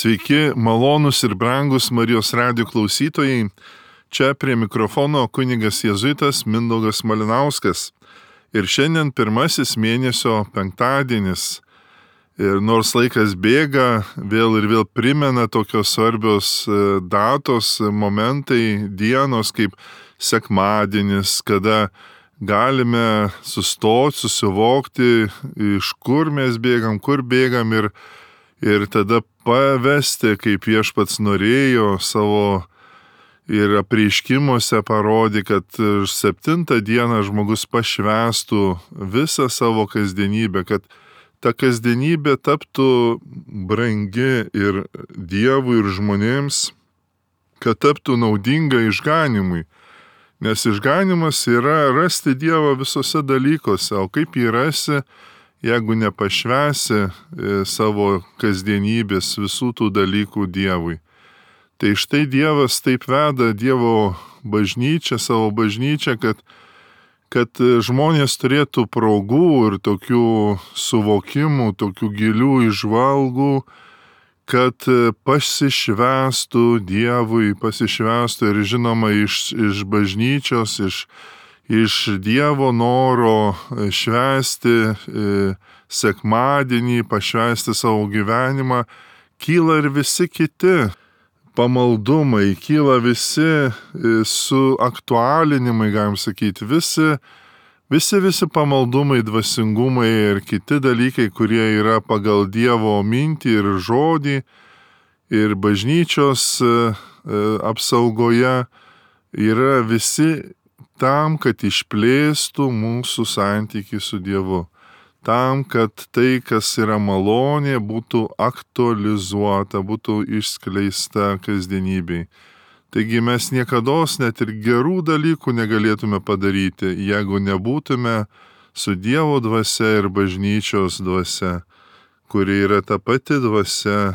Sveiki, malonūs ir brangus Marijos radijo klausytojai. Čia prie mikrofono kunigas jėzuitas Mindaugas Malinauskas. Ir šiandien pirmasis mėnesio penktadienis. Ir nors laikas bėga, vėl ir vėl primena tokios svarbios datos, momentai, dienos kaip sekmadienis, kada galime sustoti, susivokti, iš kur mes bėgam, kur bėgam ir tada pavesti, kaip Viešpats norėjo savo ir apreiškimuose parodė, kad 7 dieną žmogus pašvęstų visą savo kasdienybę, kad ta kasdienybė taptų brangi ir Dievui, ir žmonėms, kad taptų naudinga išganimui. Nes išganimas yra rasti Dievą visose dalykuose, o kaip jį rasi, jeigu nepašvęsi savo kasdienybės visų tų dalykų Dievui. Tai štai Dievas taip veda Dievo bažnyčią, savo bažnyčią, kad žmonės turėtų progų ir tokių suvokimų, tokių gilių įžvalgų, kad pasišvęstų Dievui, pasišvęstų ir žinoma iš bažnyčios, iš Dievo noro švęsti sekmadienį, pašvęsti savo gyvenimą, kyla ir visi kiti pamaldumai, kyla visi suaktualinimai, galim sakyti, visi pamaldumai, dvasingumai ir kiti dalykai, kurie yra pagal Dievo mintį ir žodį ir bažnyčios apsaugoje, yra visi tam, kad išplėstų mūsų santykį su Dievu. Tam, kad tai, kas yra malonė, būtų aktualizuota, būtų išskleista kasdienybei. Taigi mes niekados net ir gerų dalykų negalėtume padaryti, jeigu nebūtume su Dievo dvasia ir bažnyčios dvasia, kuri yra ta pati dvasia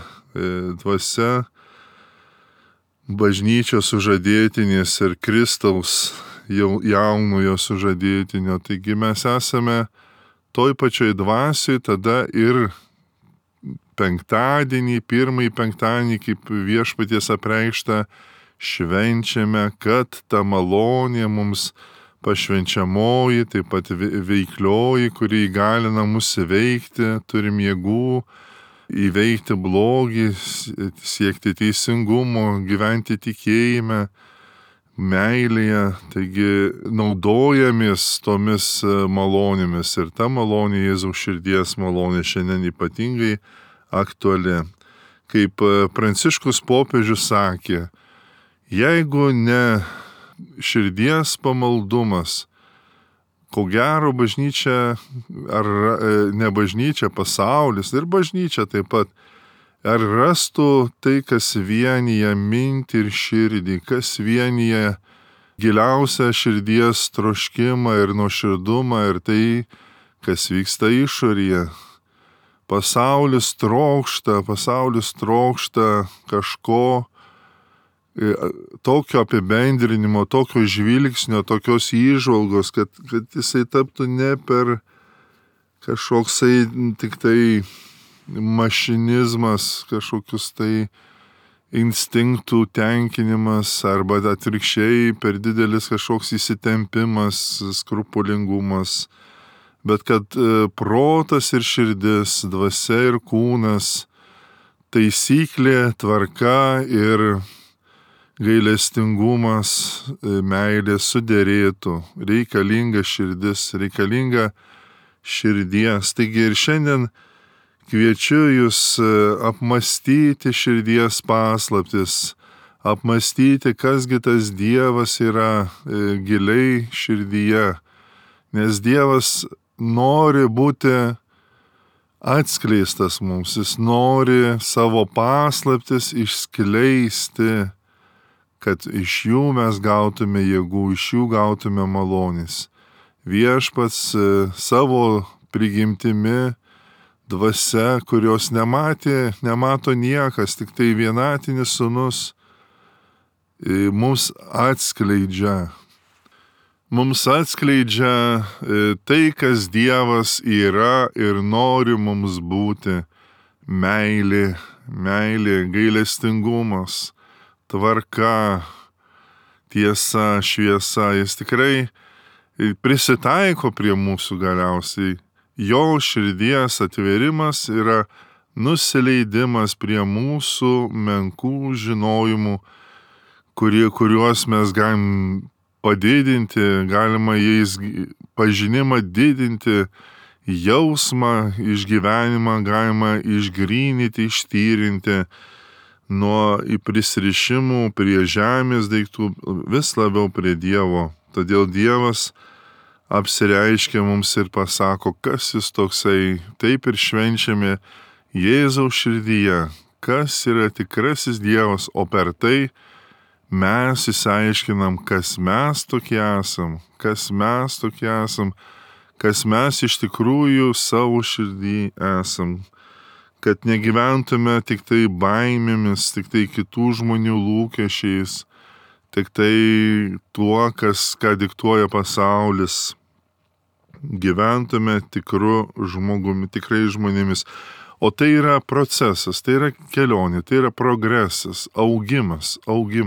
bažnyčios sužadėtinės ir Kristaus jaunojo sužadėtinio. Taigi mes esame toj pačioj dvasioj, tada ir penktadienį, pirmąjį penktadienį, kaip Viešpaties apreikšta, švenčiame, kad ta malonė mums pašvenčiamoji, taip pat veiklioji, kuri įgalina mus įveikti, turim jėgų įveikti blogį, siekti teisingumo, gyventi tikėjime, meilėje, taigi naudojamės tomis malonėmis ir ta malonė, Jėzaus širdies malonė, šiandien ypatingai aktuali. Kaip Pranciškus popiežius sakė, jeigu ne širdies pamaldumas, ko gero bažnyčia, ar ne bažnyčia, pasaulis ir bažnyčia taip pat, ar rastų tai, kas vienyje mintį ir širdį, kas vienyje giliausią širdies troškimą ir nuoširdumą ir tai, kas vyksta išorėje. Pasaulis trokšta kažko tokio apibendrinimo, tokio žvilgsnio, tokios įžvalgos, kad jisai taptų ne per kažkoksai tik tai mašinizmas, kažkokius tai instinktų tenkinimas arba atvirkščiai per didelis kažkoks įsitempimas, skrupulingumas, bet kad protas ir širdis, dvasia ir kūnas, taisyklė, tvarka ir gailestingumas, meilė suderėtų, reikalinga širdis, reikalinga širdies. Taigi ir šiandien kviečiu jūs apmąstyti širdies paslaptis, apmąstyti, kasgi tas Dievas yra giliai širdyje, nes Dievas nori būti atskleistas mums, jis nori savo paslaptis išskleisti, kad iš jų mes gautume jėgų, iš jų gautume malonės. Viešpats savo prigimtimi, dvasia, kurios nemato niekas, tik tai vienatinis Sūnus, mums atskleidžia tai, kas Dievas yra ir nori mums būti. Meilė, meilė, gailestingumas, tvarka, tiesa, šviesa, jis tikrai prisitaiko prie mūsų galiausiai. Jo širdies atvėrimas yra nusileidimas prie mūsų menkų žinojimų, kuriuos mes galim padidinti, galima jais pažinimą didinti, jausmą, išgyvenimą galima išgrynyti, ištyrinti nuo prisirišimų prie žemės daiktų vis labiau prie Dievo. Todėl Dievas apsireiškia mums ir pasako, kas jis toksai. Taip ir švenčiame Jėzaus širdyje, kas yra tikrasis Dievas, o per tai mes išsiaiškinam, kas mes tokie esam, kas mes iš tikrųjų savo širdį esam. Kad negyventume tik tai baimėmis, tik tai kitų žmonių lūkesčiais, tik tai tuo, ką diktuoja pasaulis. Gyventume tikru žmogumi, tikrai žmonėmis. O tai yra procesas, tai yra kelionė, tai yra progresas, augimas.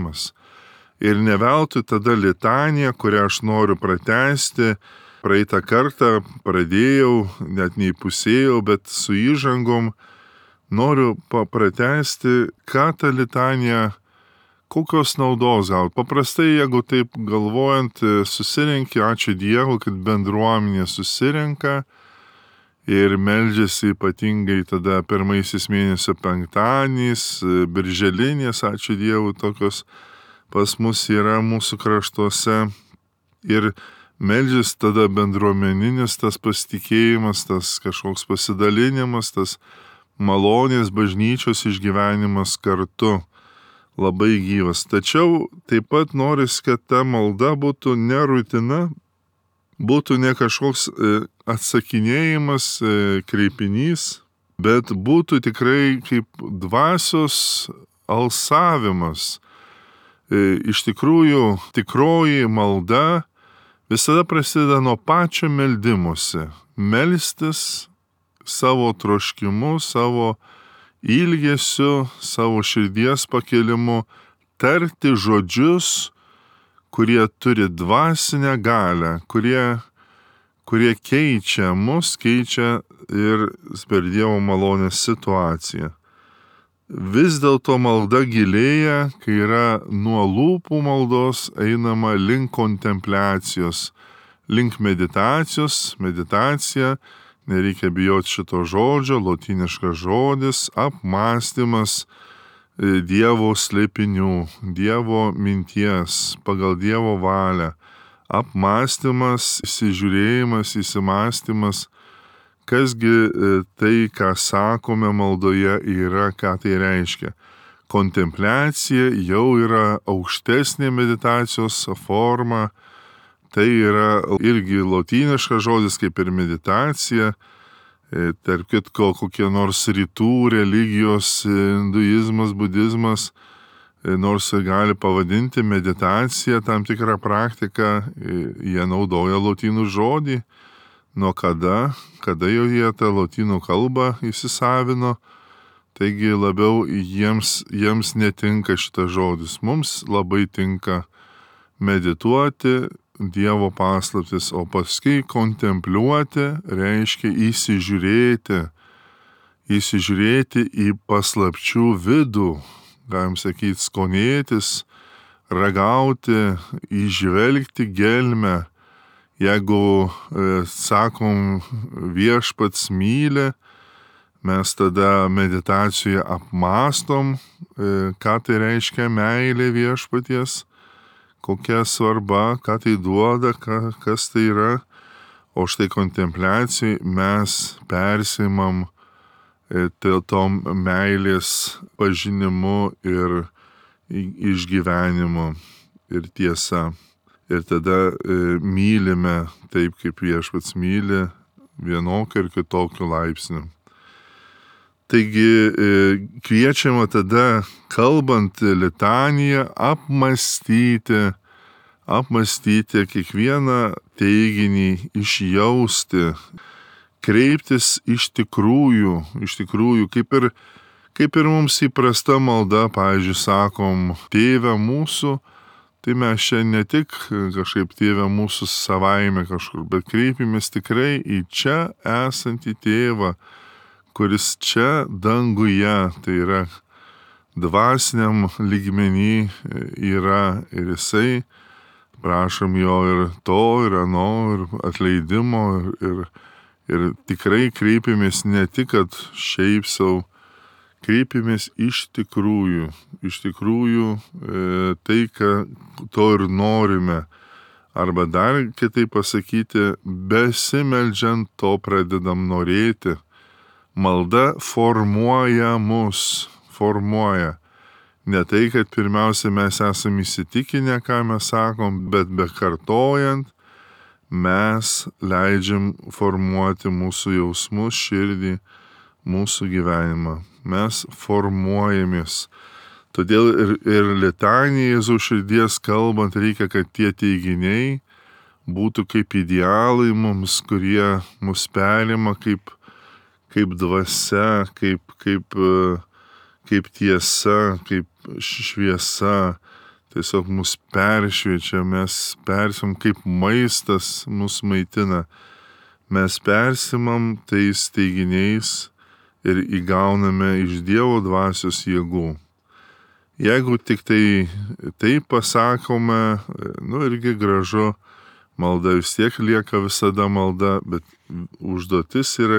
Ir ne veltui tada litanija, kurią aš noriu pratęsti, praeitą kartą pradėjau, net neįpusėjau, bet su įžangom noriu pratęsti, ką ta litanija, kokios naudos gauti. Paprastai, jeigu taip galvojant, susirenki, ačiū Dievui, kad bendruomenė susirenka ir meldžiasi ypatingai tada pirmaisiais mėnesio penktadieniais, birželinės, ačiū Dievui, tokios pas mus yra mūsų kraštuose. Ir meldžiasi tada bendruomeninis tas pasitikėjimas, tas kažkoks pasidalinimas, tas malonės bažnyčios išgyvenimas kartu labai gyvas. Tačiau taip pat norisi, kad ta malda būtų ne rutina, būtų ne kažkoks atsakinėjimas, kreipinys, bet būtų tikrai kaip dvasios alsavimas. Iš tikrųjų, tikroji malda visada prasideda nuo pačio meldimuose. Melstis savo troškimu, savo ilgesiu, savo širdies pakėlimu, tarti žodžius, kurie turi dvasinę galią, kurie keičia mus, keičia ir per Dievo malonės situaciją. Vis dėlto malda gilėja, kai yra nuo lūpų maldos einama link kontempliacijos, link meditacijos. Meditacija, nereikia bijoti šito žodžio, lotyniškas žodis, apmąstymas Dievo slėpinių, Dievo minties, pagal Dievo valią. Apmąstymas, įsižiūrėjimas, įsimąstymas, kasgi tai, ką sakome maldoje, yra, ką tai reiškia. Kontempliacija jau yra aukštesnė meditacijos forma, tai yra irgi lotyniškas žodis kaip ir meditacija. Tarp kitko, kokie nors rytų religijos, hinduizmas, budizmas, nors gali pavadinti meditaciją tam tikrą praktiką, jie naudoja lotynų žodį. Nuo kada jau jie tą lotynų kalbą įsisavino, taigi labiau jiems netinka šitas žodis. Mums labai tinka medituoti Dievo paslaptis, o paskui kontempliuoti reiškia įsižiūrėti į paslapčių vidų, galim sakyti, skonėtis, ragauti, įžvelgti gelmę. Jeigu, sakom, viešpats myli, mes tada meditacijoje apmąstom, ką tai reiškia meilė viešpaties, kokia svarba, ką tai duoda, kas tai yra. O štai kontempliacijai mes persimam tom meilės pažinimu ir išgyvenimu ir tiesa. Ir tada mylime taip, kaip viešpats myli, vienokiu ir kitokiu laipsniu. Taigi kviečiama tada, kalbant litaniją, apmąstyti kiekvieną teiginį, išjausti, kreiptis iš tikrųjų, Kaip ir mums įprasta malda, pavyzdžiui, sakom, Tėve mūsų, tai mes čia ne tik kažkaip Tėve mūsų savaime kažkur, bet kreipimės tikrai į čia esantį Tėvą, kuris čia danguje, tai yra dvasiniam lygmenį yra ir jisai, prašom jo ir to, ir ano, ir atleidimo, ir tikrai kreipiamės ne tik, kad šiaip savo, kreipiamės iš tikrųjų, tai, ką to ir norime. Arba dar kitaip pasakyti, besimeldžiant to pradedam norėti. Malda formuoja mus, formuoja. Ne tai, kad pirmiausia mes esame įsitikinę, ką mes sakom, bet bekartojant, mes leidžiam formuoti mūsų jausmus, širdį, mūsų gyvenimą. Mes formuojamės. Todėl ir litanija Jėzaus širdies kalbant reikia, kad tie teiginiai būtų kaip idealai mums, kurie mus perima kaip dvasia, kaip tiesa, kaip šviesa. Tiesiog mus peršviečia, mes persim kaip maistas mus maitina. Mes persimam tais teiginiais ir įgauname iš Dievo dvasios jėgų. Jeigu tik tai pasakome, irgi gražu, malda vis tiek lieka visada malda, bet užduotis yra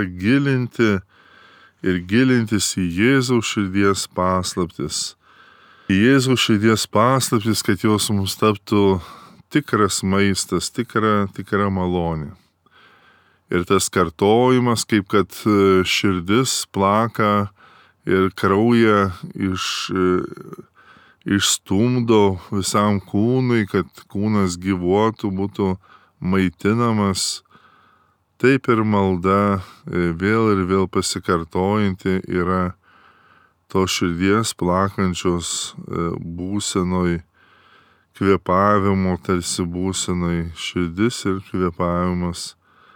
gilintis į Jėzaus širdies paslaptis. Į Jėzaus širdies paslaptis, kad jos mums taptų tikras maistas, tikra malonė. Ir tas kartojimas, kaip kad širdis plaka ir kraują išstumdo visam kūnui, kad kūnas gyvuotų, būtų maitinamas. Taip ir malda vėl ir vėl pasikartojanti yra to širdies plakančios būsenoj, kvėpavimo tarsi būsenoj, širdis ir kvėpavimas.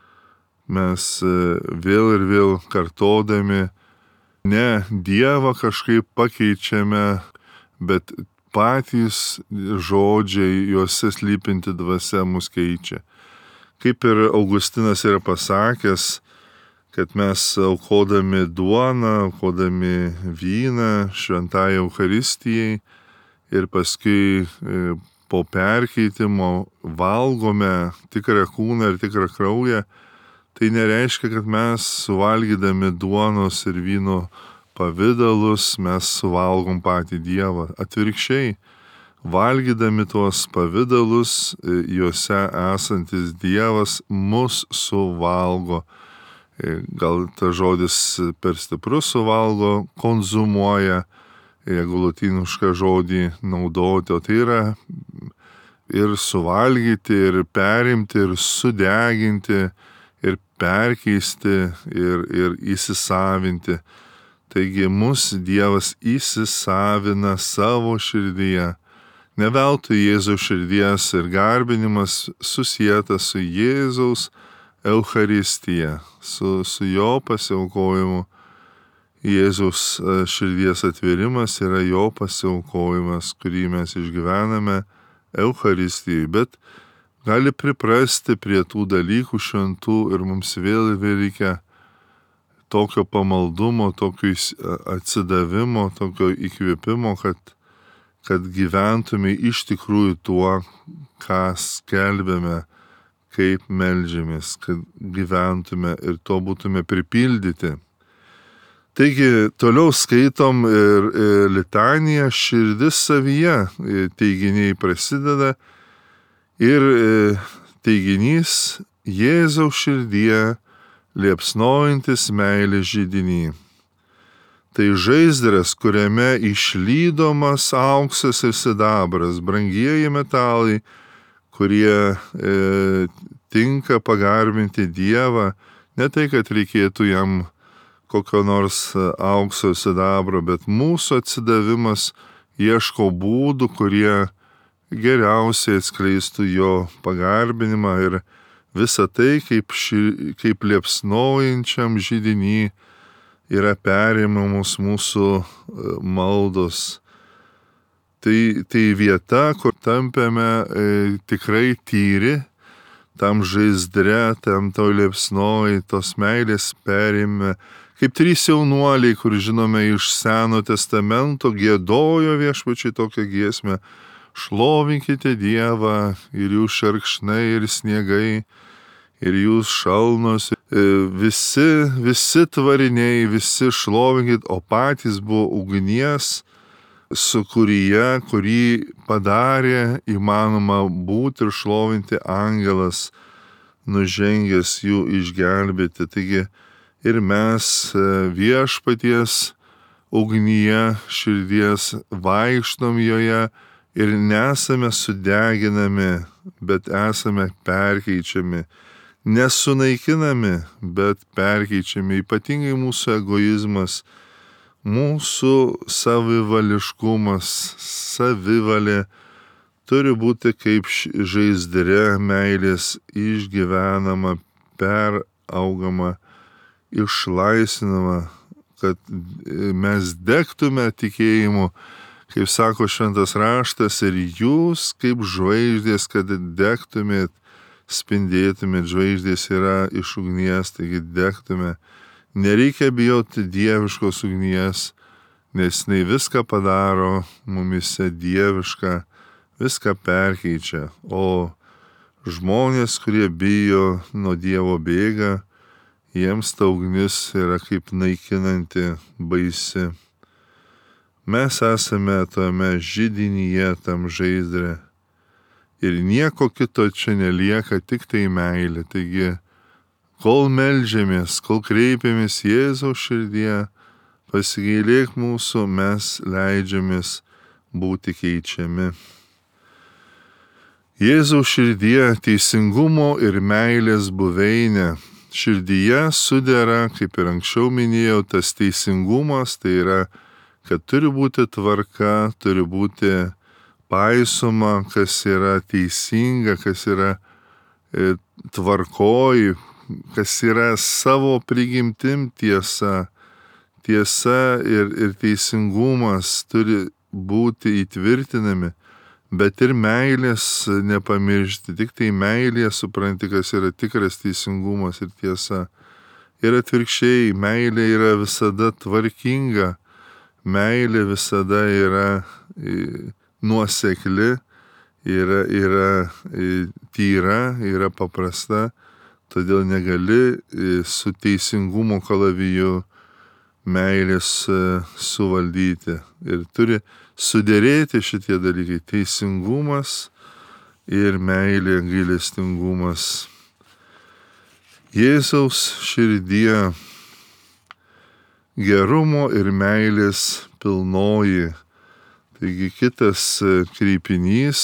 Mes vėl ir vėl kartodami ne Dievą kažkaip pakeičiame, bet patys žodžiai, juose slypinti dvasia mus keičia. Kaip ir Augustinas yra pasakęs, kad mes aukodami duoną, aukodami vyną šventajai Eucharistijai ir paskui po perkeitimo valgome tikrą kūną ir tikrą kraują, tai nereiškia, kad mes suvalgydami duonos ir vyno pavidalus mes suvalgom patį Dievą. Atvirkščiai, valgydami tuos pavidalus, juose esantis Dievas mus suvalgo. Gal tas žodis per stiprus suvalgo, konzumuoja, jeigu lotynišką žodį naudoti, o tai yra ir suvalgyti, ir perimti, ir sudeginti, ir perkeisti, ir įsisavinti. Taigi mus Dievas įsisavina savo širdyje. Ne veltui Jėzaus širdies ir garbinimas susietas su Jėzaus Eucharistija, su jo pasiaukojimu. Jėzaus širdies atvėrimas yra jo pasiaukojimas, kurį mes išgyvename Eucharistijai, bet gali priprasti prie tų dalykų šventų ir mums vėl reikia tokio pamaldumo, tokio atsidavimo, tokio įkvėpimo, kad gyventume iš tikrųjų tuo, ką skelbėme, kaip meldžiamės, kad gyventume ir to būtume pripildyti. Taigi, toliau skaitom ir litaniją širdis savyje, teiginiai prasideda ir teiginys Jėzaus širdie liepsnojantis meilės židinį. Tai žaizdras, kuriame išlydomas auksas ir sidabras, brangieji metalai, kurie tinka pagarbinti Dievą, ne tai, kad reikėtų jam kokio nors aukso sidabro, bet mūsų atsidavimas ieško būdų, kurie geriausiai atskleistų jo pagarbinimą ir visą tai kaip liepsnojančiam židiny yra perimamos mūsų maldos. Tai vieta, kur tampame tikrai tyri, tam žaizdre, tam toj liepsnoj, tos meilės perime. Kaip 3 jaunuoliai, kur žinome iš Seno testamento, giedojo Viešpačiui tokią giesmę: šlovinkite Dievą, ir jūs šerkšnai, ir sniegai, ir jūs šalnos, visi tvariniai, visi šlovinkit, o patys buvo ugnies sūkuryje, kurį padarė įmanoma būti ir šlovinti angelas, nužengęs jų išgelbėti. Taigi ir mes Viešpaties ugnyje širdies vaikštom joje ir nesame sudeginami, bet esame perkeičiami. Nesunaikinami, bet perkeičiami. Ypatingai mūsų egoizmas, mūsų savivališkumas, savivalė turi būti kaip žaizdre meilės išgyvenama, peraugama, išlaisvinama, kad mes degtume tikėjimu, kaip sako šventas raštas, ir jūs kaip žvaigždės, kad degtumėt, spindėtumėt. Žvaigždės yra iš ugnies, taigi degtume. Nereikia bijoti dieviškos ugnies, nes jinai viską padaro mumise dievišką, viską perkeičia. O žmonės, kurie bijo nuo Dievo bėga, jiems ta ugnis yra kaip naikinanti, baisi. Mes esame tame židinyje, tam žaizdre. Ir nieko kito čia nelieka, tik tai meilė. Taigi, kol meldžiamės, kol kreipiamės Jėzaus širdyje, pasigailėk mūsų, mes leidžiamės būti keičiami. Jėzaus širdyje teisingumo ir meilės buveinė. Širdyje sudera, kaip ir anksčiau minėjau, tas teisingumas, tai yra, kad turi būti tvarka, turi būti paisoma, kas yra teisinga, kas yra tvarkoj, kas yra savo prigimtim tiesa. Tiesa ir teisingumas turi būti įtvirtinami, bet ir meilės nepamiršti. Tik tai meilė supranti, kas yra tikras teisingumas ir tiesa. Ir atvirkščiai, meilė yra visada tvarkinga, meilė visada yra nuosekli, yra tyra, yra paprasta, todėl negali su teisingumo kalaviju meilės suvaldyti. Ir turi suderėti šitie dalykai - teisingumas ir meilė, gailestingumas. Jėzaus širdyje gerumo ir meilės pilnoji. Taigi kitas kreipinys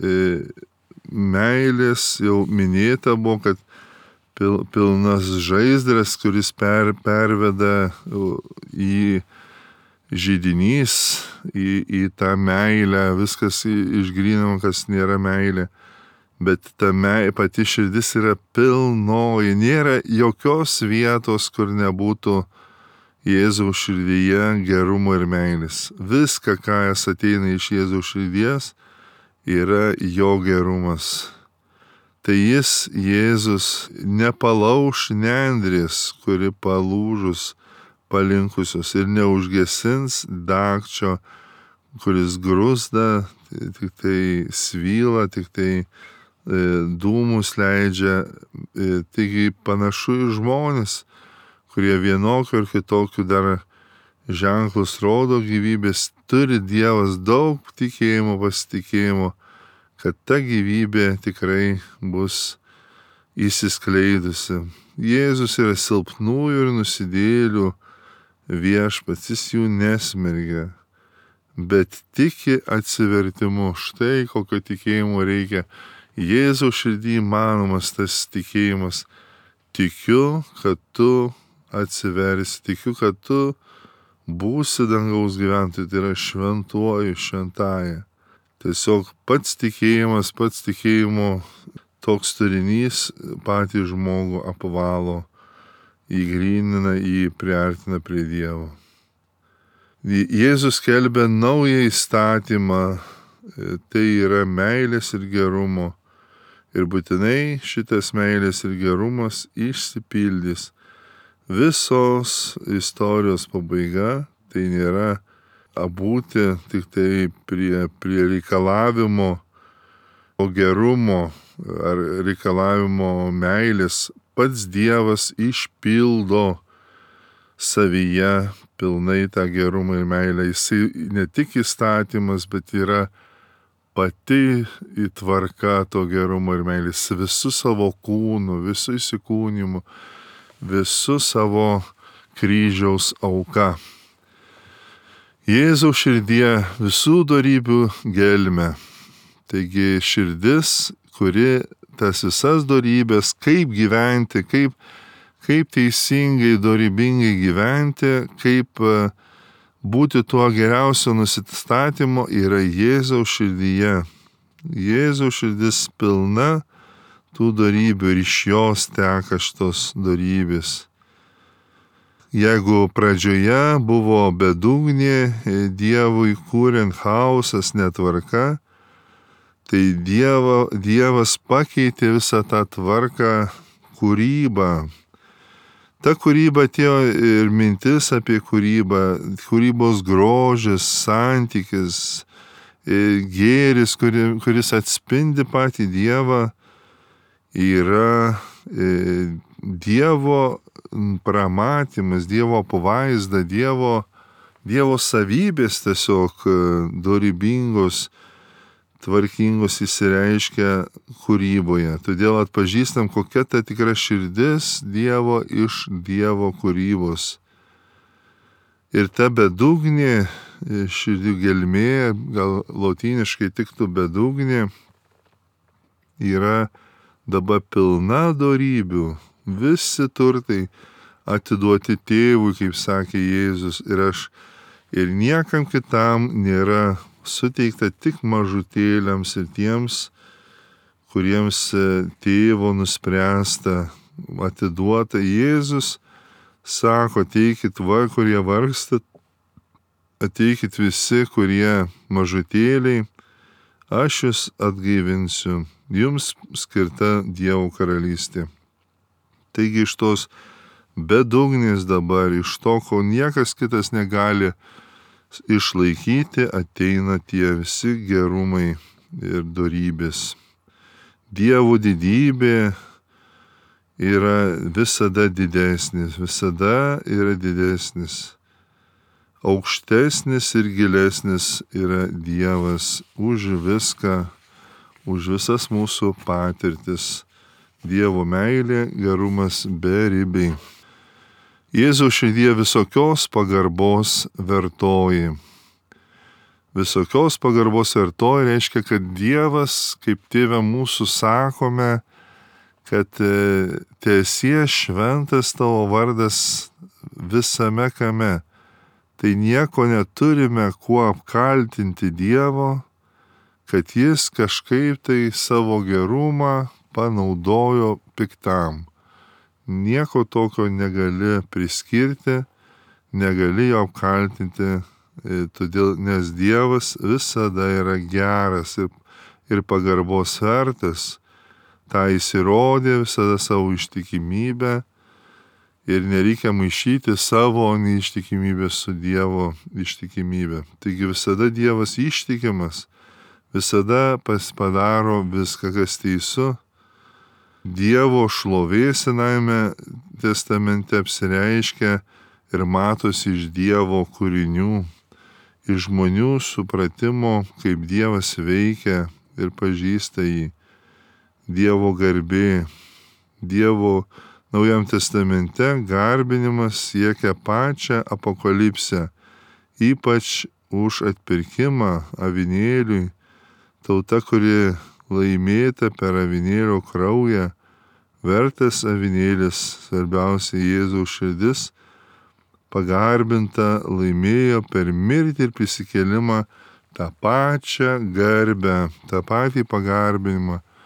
meilės jau minėta buvo, kad pilnas žaizdras, kuris perveda į židinys, į tą meilę, viskas išgrynama, kas nėra meilė. Bet ta pati širdis yra pilnoji, nėra jokios vietos, kur nebūtų Jėzaus širdyje gerumo ir meilės. Viską, kas ateina iš Jėzaus širdies, yra jo gerumas. Tai Jėzus nepalauš nendrės, kuri palūžus, palinkusios, ir neužgesins dagčio, kuris grūsda, tik tai svyla, tik tai dūmus leidžia. Taigi panašu į žmonės, kurie vienokiu ir kitokiu dar ženklus rodo gyvybės, turi Dievas daug tikėjimo, pasitikėjimo, kad ta gyvybė tikrai bus įsiskleidusi. Jėzus yra silpnųjų ir nusidėjėlių viešpats, jis jų nesmergia, bet tiki atsivertimu. Štai kokio tikėjimo reikia. Jėzaus širdį įmanomas tas tikėjimas. Tikiu, kad tu atsiversi, tikiu, kad tu būsi dangaus gyventojai, tai yra šventuoju, šventąja. Tiesiog pats tikėjimo toks turinys patį žmogų apvalo įgrynina, jį priartina prie Dievo. Jėzus skelbia naują įstatymą, tai yra meilės ir gerumo. Ir būtinai šitas meilės ir gerumas išsipildys. Visos istorijos pabaiga tai nėra būti tik tai prie reikalavimo, o gerumo ar reikalavimo meilės. Pats Dievas išpildo savyje pilnai tą gerumą ir meilę. Jisai ne tik įstatymas, bet yra pati tvarka to gerumo ir meilės visų savo kūnų, visų įsikūnimų, visų savo kryžiaus auka. Jėzaus širdie visų dorybių gelmė. Taigi širdis, kuri tas visas dorybės, kaip gyventi, kaip teisingai, dorybingai gyventi, kaip būti tuo geriausio nusistatymo, yra Jėzaus širdyje. Jėzaus širdis pilna tų dorybių ir iš jos teka šitos dorybės. Jeigu pradžioje buvo bedugnė, Dievui kuriant chaosas, netvarka, tai Dievas pakeitė visą tą tvarką kūrybą. Ta kūryba atėjo ir mintis apie kūrybą, kūrybos grožis, santykis, gėris, kuris atspindi patį Dievą, yra Dievo pramatymas, Dievo pavaizda, Dievo savybės tiesiog dorybingos, tvarkingos įsireiškia kūryboje. Todėl atpažįstam, kokia ta tikra širdis Dievo iš Dievo kūrybos. Ir ta bedugnė, širdžių gelmė, gal lotyniškai tiktų bedugnė, yra dabar pilna dorybių. Visi turtai atiduoti tėvui, kaip sakė Jėzus, ir niekam kitam nėra suteikta, tik mažutėliams ir tiems, kuriems tėvo nuspręsta atiduota. Jėzus sako, ateikit kurie vargstat, ateikit visi, kurie mažutėliai, aš jūs atgaivinsiu, jums skirta Dievo karalystė. Taigi iš tos bedugnės dabar, iš to, ko niekas kitas negali išlaikyti, ateina tie visi gerumai ir dorybės. Dievo didybė yra visada didesnis, aukštesnis ir gilesnis yra Dievas už viską, už visas mūsų patirtis. Dievo meilė, gerumas beribiai. Jėzaus širdie visokios pagarbos vertoji. Visokios pagarbos vertoji reiškia, kad Dievas, kaip Tėve mūsų sakome, kad teesie šventas tavo vardas visame kame. Tai nieko neturime kuo apkaltinti Dievo, kad jis kažkaip tai savo gerumą panaudojo piktam. Nieko tokio negali priskirti, negali jo apkaltinti, todėl, nes Dievas visada yra geras ir pagarbos vertas. Ta jis įrodė visada savo ištikimybę ir nereikia maišyti savo neištikimybę su Dievo ištikimybė. Taigi visada Dievas ištikimas, visada padaro viską, kas teisu. Dievo šlovė Senajame testamente apsireiškia ir matosi iš Dievo kūrinių, iš žmonių supratimo, kaip Dievas veikia ir pažįsta jį. Dievo garbė, Dievo Naujam testamente garbinimas siekia pačią apokalipsę, ypač už atpirkimą avinėliui, tauta, kuri laimėta per avinėlio kraują, vertas avinėlis, svarbiausia Jėzaus širdis, pagarbinta, laimėjo per mirtį ir prisikėlimą tą pačią garbę, tą patį pagarbinimą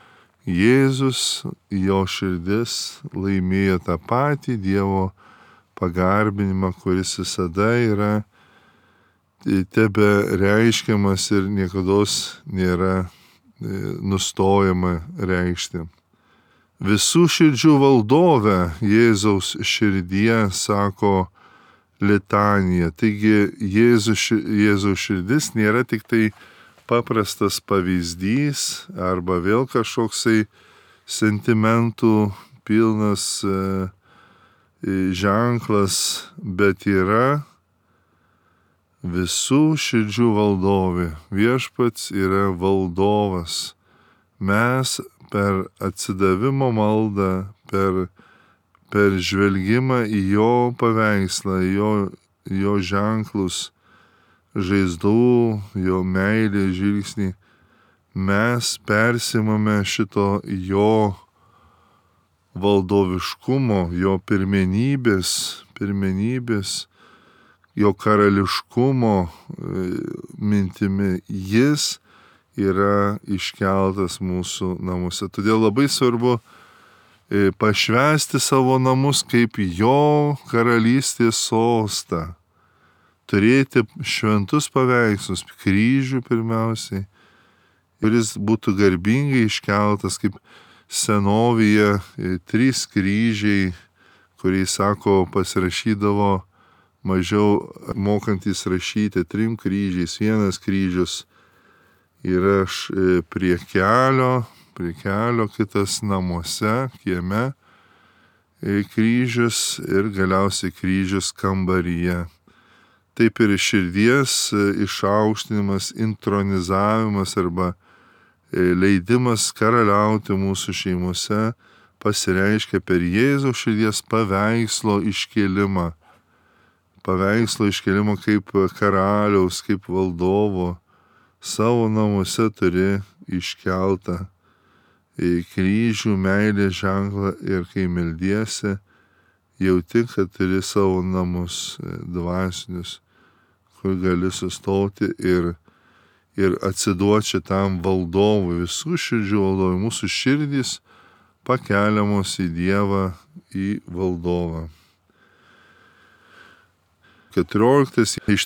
Jėzus, jo širdis laimėjo tą patį Dievo pagarbinimą, kuris visada yra tebe reiškiamas ir niekados nėra nustojama reikšti. Visų širdžių valdove Jėzaus širdie, sako litanija. Taigi Jėzaus širdis nėra tik tai paprastas pavyzdys arba vėl kažkoksai sentimentų pilnas ženklas, bet yra visų širdžių valdovė. Viešpats yra valdovas. Mes per atsidavimo maldą, per žvelgimą į jo paveikslą, jo ženklus, žaizdų, jo meilės žvilgsnį, mes persimame šito jo valdoviškumo, jo pirmenybės, jo karališkumo mintimi. Jis yra iškeltas mūsų namuose. Todėl labai svarbu pašvęsti savo namus kaip jo karalystės sostą. Turėti šventus paveikslus, kryžių pirmiausiai, kuris būtų garbingai iškeltas, kaip senovėje 3 kryžiai, kuriais, sako, pasirašydavo mažiau mokantys rašyti 3 kryžiais. 1 kryžius yra prie kelio, kitas namuose, kieme kryžius ir galiausiai kryžius kambaryje. Taip ir širdies išaukštinimas, intronizavimas arba leidimas karaliauti mūsų šeimose pasireiškia per Jėzaus širdies paveikslo iškėlimą. Paveikslo iškėlimą kaip karaliaus, kaip valdovo. Savo namuose turi iškeltą kryžių, meilės ženklą ir kai meldiesi, jauti, kad turi savo namus dvasinius, kur gali sustoti ir atsiduoti šitam valdovui, visų širdžių valdovui. Mūsų širdys pakeliamos į Dievą, į valdovą. 14 iš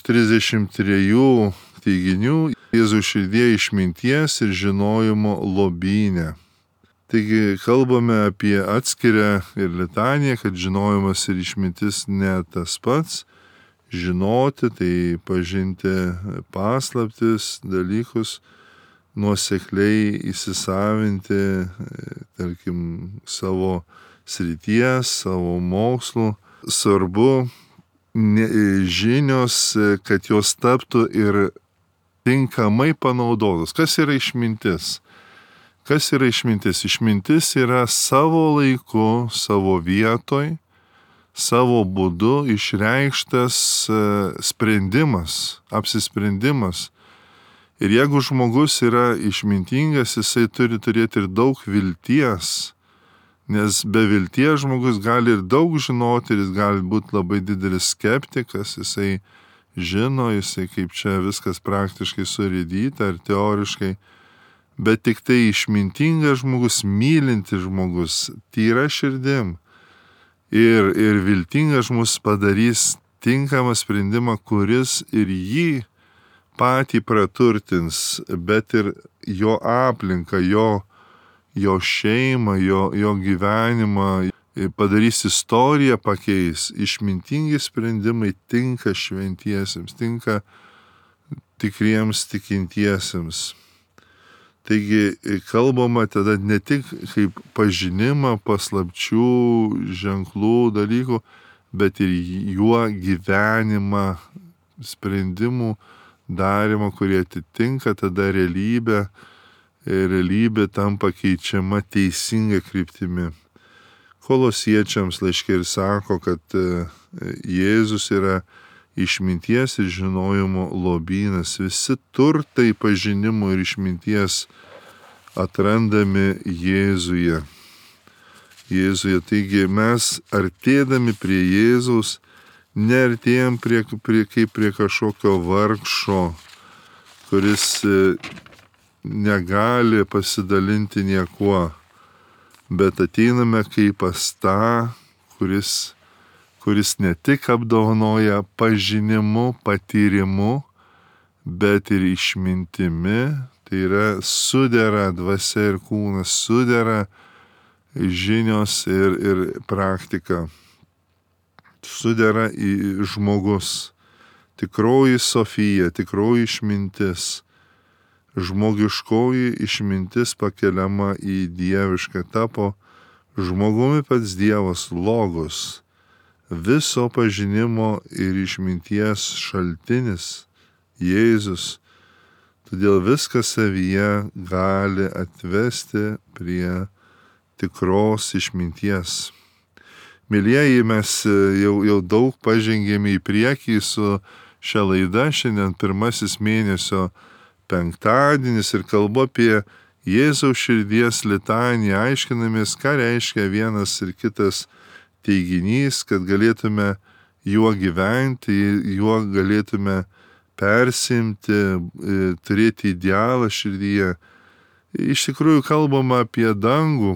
33 teiginių Jėzaus širdie išminties ir žinojimo lobyne. Taigi kalbame apie atskirą ir litaniją, kad žinojimas ir išmintis ne tas pats. Žinoti, tai pažinti paslaptis, dalykus, nuosekliai įsisavinti, tarkim, savo srities, savo mokslų. Svarbu žinios, kad jos taptų ir tinkamai panaudotos. Kas yra išmintis? Kas yra išmintis? Išmintis yra savo laiku, savo vietoj, savo būdu išreikštas sprendimas, apsisprendimas. Ir jeigu žmogus yra išmintingas, jisai turi turėti ir daug vilties, nes be vilties žmogus gali ir daug žinoti, ir jis gali būti labai didelis skeptikas, jisai žino, jisai kaip čia viskas praktiškai surėdyta ar teoriškai. Bet tik tai išmintingas žmogus, mylintis žmogus, tyra širdim ir viltingas žmogus padarys tinkamą sprendimą, kuris ir jį patį praturtins, bet ir jo aplinką, jo šeimą, jo gyvenimą, padarys istoriją, pakeis. Išmintingi sprendimai tinka šventiesiems, tinka tikriems tikintiesiems. Taigi kalbama tada ne tik kaip pažinimą paslapčių, ženklų, dalykų, bet ir juo gyvenimą, sprendimų darimą, kurie atitinka tada realybę. Realybė tampa keičiama teisinga kryptimi. Kolosiečiams laiške ir sako, kad Jėzus yra išminties ir žinojimo lobynas. Visi turtai pažinimo ir išminties atrandami Jėzuje. Taigi mes artėdami prie Jėzaus neartėjam kaip prie kažkokio vargšo, kuris negali pasidalinti niekuo. bet ateiname kaip pas tą, kuris ne tik apdovanoja pažinimu, patyrimu, bet ir išmintimi, tai yra sudera dvasia ir kūnas, sudera žinios ir praktika, sudera į žmogus. Tikroji Sofija, tikroji išmintis, žmogiškoji išmintis pakeliama į dievišką, tapo žmogumi pats Dievas, logos, viso pažinimo ir išminties šaltinis, Jėzus. Todėl viskas savyje gali atvesti prie tikros išminties. Mylieji, mes jau daug pažengėme į priekį su šią laidą, šiandien pirmasis mėnesio penktadienis ir kalbu apie Jėzaus širdies litaniją, aiškinamės, ką reiškia vienas ir kitas teiginys, kad galėtume juo gyventi, juo galėtume persimti, turėti idealą širdyje. Iš tikrųjų kalbama apie dangų,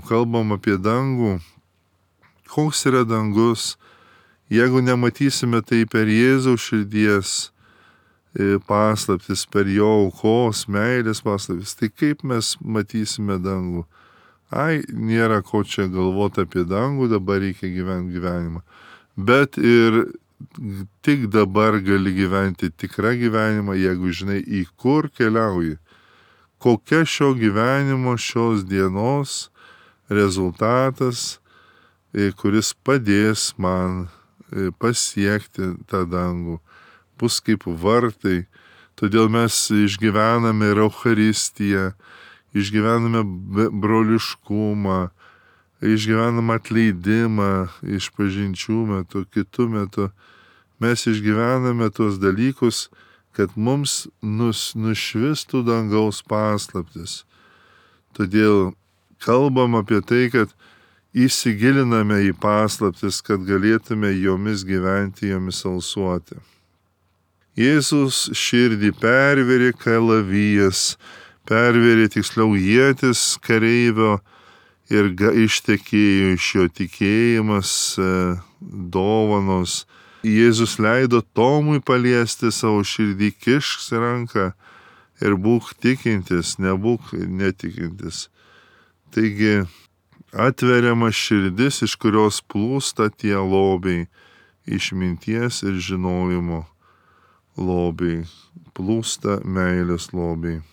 koks yra dangus. Jeigu nematysime tai per Jėzaus širdies paslaptis, per jo aukos, meilės paslaptis, tai kaip mes matysime dangų? Nėra ko čia galvoti apie dangų, dabar reikia gyventi gyvenimą. Bet ir tik dabar gali gyventi tikrą gyvenimą, jeigu žinai, į kur keliauji. Kokia šio gyvenimo, šios dienos rezultatas, kuris padės man pasiekti tą dangų, bus kaip vartai. Todėl mes išgyvename ir Eucharistiją, išgyvename broliškumą, išgyvename atleidimą išpažinčių metu, kitų metu. Mes išgyvename tuos dalykus, kad mums nušvistų dangaus paslaptis. Todėl kalbam apie tai, kad įsigiliname į paslaptis, kad galėtume jomis gyventi, jomis alsuoti. Jėzus širdį pervėrė kalavijas, pervėrė tiksliau ietis kareivio ir ištekėjo iš jo tikėjimas, dovanos. Jėzus leido Tomui paliesti savo širdį, kišk ranką ir būk tikintis, nebūk netikintis. Taigi atveriama širdis, iš kurios plūsta tie lobiai, išminties ir žinojimo lobiai, plūsta meilės lobiai.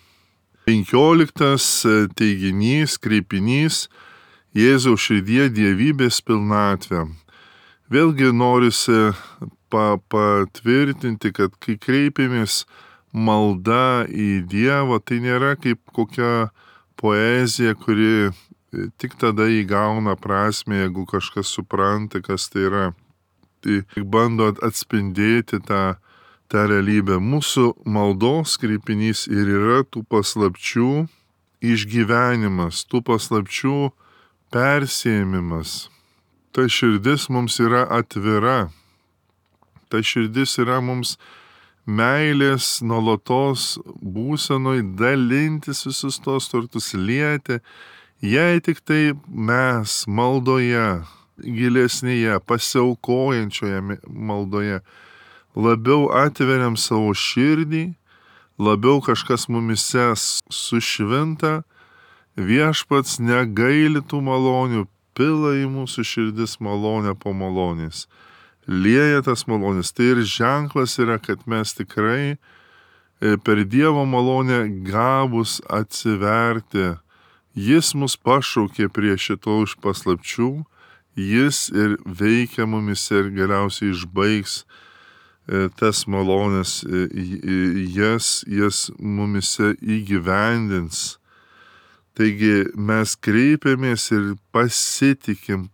15 teiginys, kreipinys Jėzaus širdyje dievybės pilnatvė. Vėlgi norisi patvirtinti, kad kai kreipiamės malda į Dievą, tai nėra kaip kokia poezija, kuri tik tada įgauna prasmę, jeigu kažkas supranta, kas tai yra. Tai bando atspindėti tą realybę. Mūsų maldos kreipinys ir yra tų paslapčių išgyvenimas, tų paslapčių persėmimas. Ta širdis mums yra atvira. Ta širdis yra mums meilės nuolatos būsenoj dalintis visus tos turtus, lieti, jei tik tai mes maldoje, gilesnėje, pasiaukojančioje maldoje, labiau atveriam savo širdį, labiau kažkas mumise sušvinta, viešpats negaili tų malonių, pila į mūsų širdis malonę po malonės, lieja tas malonės. Tai ir ženklas yra, kad mes tikrai per Dievo malonę gabus atsiverti. Jis mus pašaukė prie šito iš paslapčių, jis ir veikia mumise ir galiausiai išbaigs tas malonės, jas mumise įgyvendins. Taigi mes kreipiamės ir pasitikim,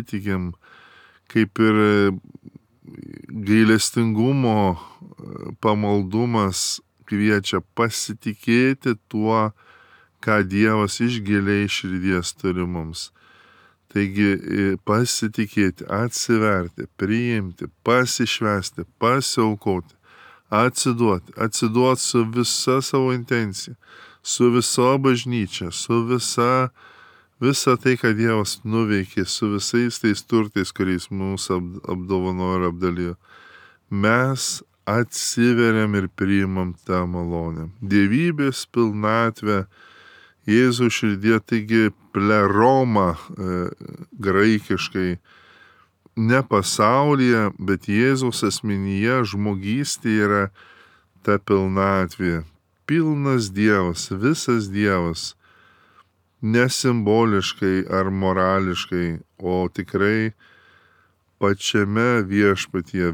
kaip ir gailestingumo pamaldumas kviečia pasitikėti tuo, ką Dievas iš giliai širdies turi mums. Taigi pasitikėti, atsiverti, priimti, pasišvesti, pasiaukoti, atsiduoti su visa savo intencija, su visa bažnyčia, su visa Visa tai, ką Dievas nuveikė su visais tais turtais, kuriais mūsų apdovanojo ir apdalijo, mes atsiveriam ir priimam tą malonę. Dievybės pilnatvę Jėzaus širdie, taigi pleroma graikiškai, ne pasaulyje, bet Jėzaus asmenyje žmogystė yra ta pilnatvė. Pilnas Dievas, visas Dievas, nesimboliškai ar morališkai, o tikrai pačiame viešpatyje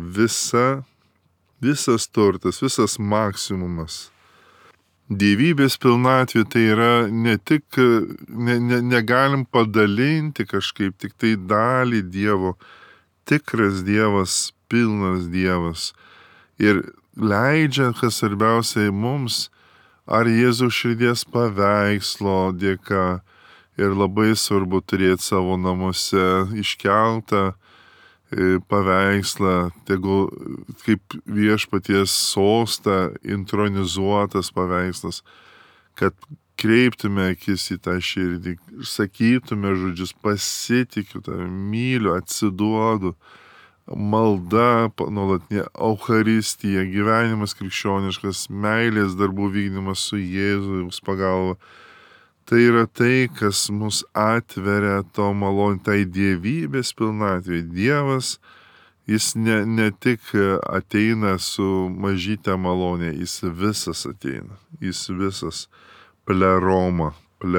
visas turtas, visas maksimumas. Dievybės pilnatvė tai yra ne tik, negalim padalinti kažkaip, tik tai dalį Dievo, tikras Dievas, pilnas Dievas. Ir leidžia, kas svarbiausiai mums, ar Jėzaus širdies paveikslo dėka, ir labai svarbu turėti savo namuose iškeltą paveikslą, tegul kaip viešpaties sostą intronizuotas paveikslas, kad kreiptume akis į tą širdį, sakytume žodžius, pasitikiu tave, myliu, atsiduodu, malda, nuolatinė Eucharistija, gyvenimas krikščioniškas, meilės darbų vykdymas su Jėzaus pagalba. Tai yra tai, kas mus atveria to malonę, tai dievybės pilnatvė. Dievas, jis ne tik ateina su mažytė malonė, jis visas ateina, jis visas pleroma.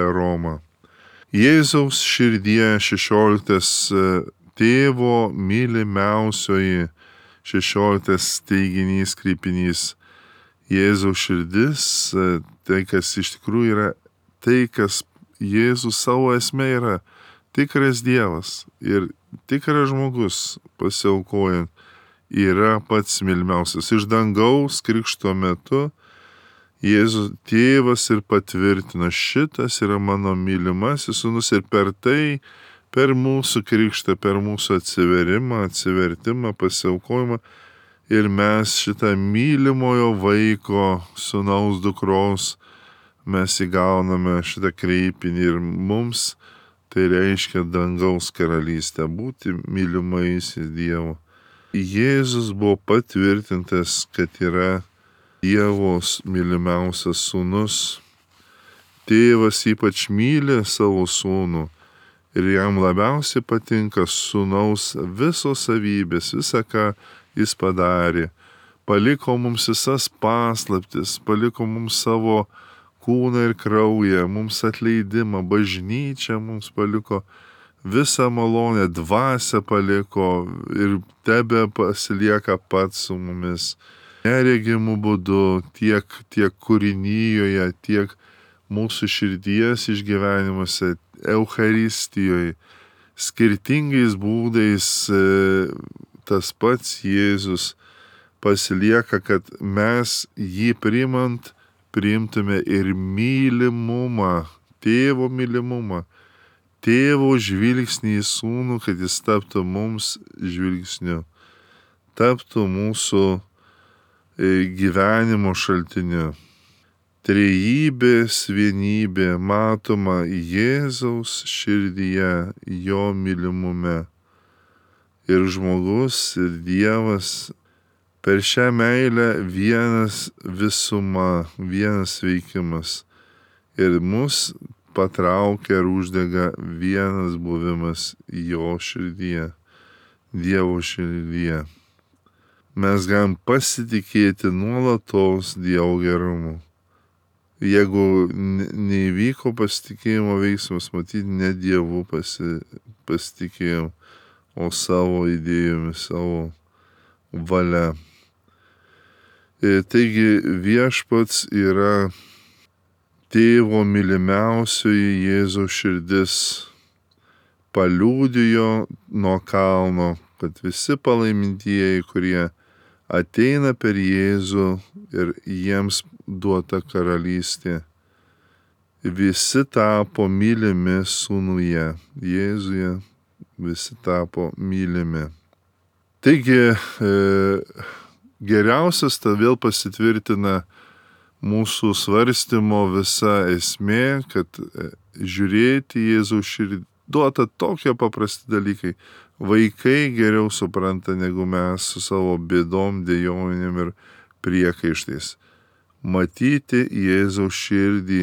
Jėzaus širdie 16 tėvo mylimiausioji, 16 teiginys, kreipinys. Jėzaus širdis, tai kas iš tikrųjų yra, tai, kas Jėzus savo esmė yra, tikras Dievas ir tikras žmogus pasiaukojant, yra pats mylimiausias. Iš dangaus krikšto metu Jėzus tėvas ir patvirtino, šitas yra mano mylimasis sūnus, ir per tai, per mūsų krikštą, per mūsų atsivertimą, pasiaukojimą, ir mes šitą mylimojo vaiko, sūnaus dukros, mes įgauname šitą kreipinį, ir mums tai reiškia dangaus karalystę, būti mylimaisiais Dievo. Jėzus buvo patvirtintas, kad yra Dievo mylimiausias sūnus. Tėvas ypač myli savo sūnų ir jam labiausiai patinka sūnaus visos savybės, visa, ką jis padarė. Paliko mums visas paslaptis, paliko mums savo kūną ir kraują, mums atleidimą, bažnyčią mums paliko, visą malonę, dvasią paliko ir tebe pasilieka pats su mumis. Neregimų būdu, tiek kūrinyjoje, tiek mūsų širdies išgyvenimuose, Eucharistijoje, skirtingais būdais tas pats Jėzus pasilieka, kad mes jį priimtume ir mylimumą, tėvo mylimumą, tėvo žvilgsnį į sūnų, kad jis taptų mums žvilgsniu, taptų mūsų gyvenimo šaltiniu. Trejybės vienybė matoma Jėzaus širdyje, jo mylimume. Ir žmogus, ir Dievas per šią meilę vienas visuma, vienas veikimas. Ir mus patraukia ir uždega vienas buvimas jo širdyje, Dievo širdyje. Mes galim pasitikėti nuolatos Dievo gerumu. Jeigu neįvyko pasitikėjimo veiksmas, matyti ne Dievu pasitikėjom, o savo idėjomis, savo valia. Taigi viešpats yra tėvo mylimiausioji Jėzaus širdis, paliudijo nuo kalno, kad visi palaimintieji, kurie ateina per Jėzų ir jiems duota karalystė, visi tapo mylimi sūnuje, Jėzuje, visi tapo mylimi. Taigi geriausias ta vėl pasitvirtina mūsų svarstymo visa esmė, kad žiūrėti į Jėzaus širdį. Duota tokie paprasti dalykai. Vaikai geriau supranta negu mes su savo bėdom, dejonėm ir priekaištais. Matyti Jėzaus širdį,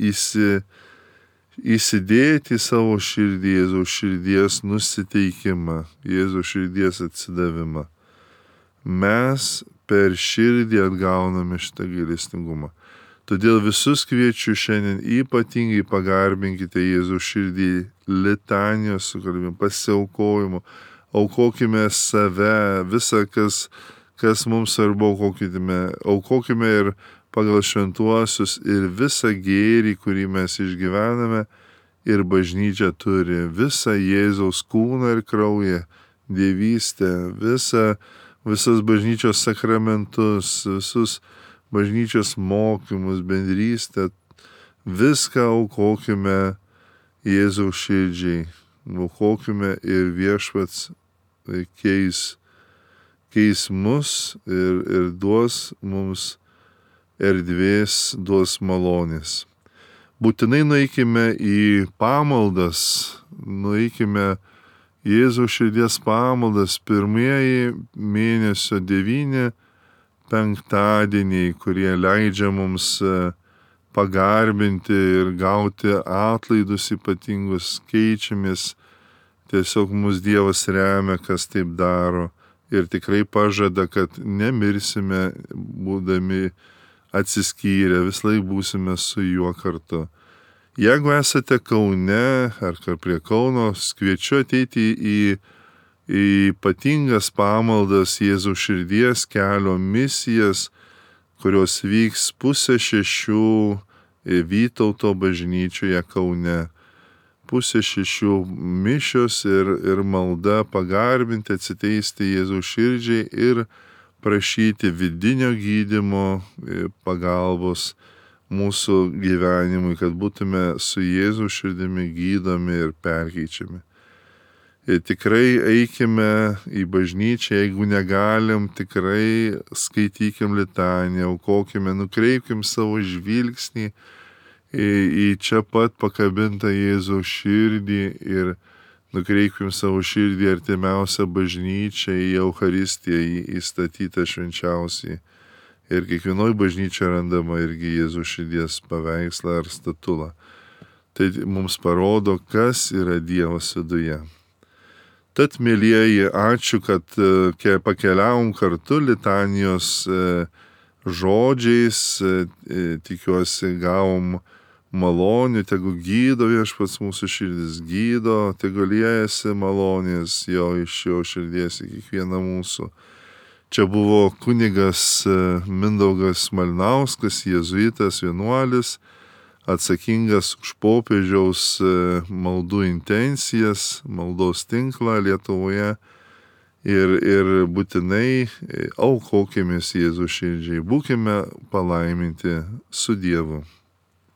įsidėti į savo širdį Jėzaus širdies nusiteikimą, Jėzaus širdies atsidavimą. Mes per širdį atgauname šitą gailestingumą. Todėl visus kviečiu šiandien ypatingai pagarbinkite Jėzaus širdį litanijos sukalbimu, pasiaukojimu, aukokime save, visą, kas mums svarbu, aukokime ir pagal šventuosius ir visą gėrį, kurį mes išgyvename ir bažnyčia turi, visą Jėzaus kūną ir kraują, dievystę, visas bažnyčios sakramentus, visus bažnyčios mokymus, bendrystę, viską aukokime Jėzaus širdžiai, aukokime ir viešpats keis mus ir duos mums erdvės, duos malonės. Būtinai nueikime į pamaldas, nueikime Jėzaus širdies pamaldas, pirmieji mėnesio 9 penktadieniai, kurie leidžia mums pagarbinti ir gauti atlaidus ypatingus, keičiamės, tiesiog mus Dievas remia, kas taip daro ir tikrai pažada, kad nemirsime būdami atsiskyrę, vislaik būsime su juo kartu. Jeigu esate Kaune ar prie Kauno, kviečiu ateiti į ypatingas pamaldas Jėzaus širdies kelio misijas, kurios vyks 5:30 Vytauto bažnyčioje Kaune. 5:30 mišios ir malda pagarbinti, atsiteisti Jėzaus širdžiai ir prašyti vidinio gydymo pagalbos mūsų gyvenimui, kad būtume su Jėzaus širdimi gydomi ir perkeičiami. Ir tikrai eikime į bažnyčią, jeigu negalim, tikrai skaitykim litaniją, aukokime, nukreipkim savo žvilgsnį į čia pat pakabintą Jėzaus širdį ir nukreipkim savo širdį artimiausią bažnyčią, į Eucharistiją, į įstatytą švenčiausiai. Ir kiekvienoj bažnyčioje randama irgi Jėzaus širdies paveikslą ar statulą. Tai mums parodo, kas yra Dievas viduje. Tad, mielieji, ačiū, kad pakeliavom kartu litanijos žodžiais, tikiuosi gavom malonių, tegu gydo viešpats mūsų širdis, gydo, tegu liejasi malonės jo iš jo širdies į kiekvieną mūsų. Čia buvo kunigas Mindaugas Malinauskas, jėzuitas, vienuolis, atsakingas už popiežiaus maldų intencijas, maldos tinklą Lietuvoje ir būtinai aukokimės Jėzaus širdžiai, būkime palaiminti su Dievu.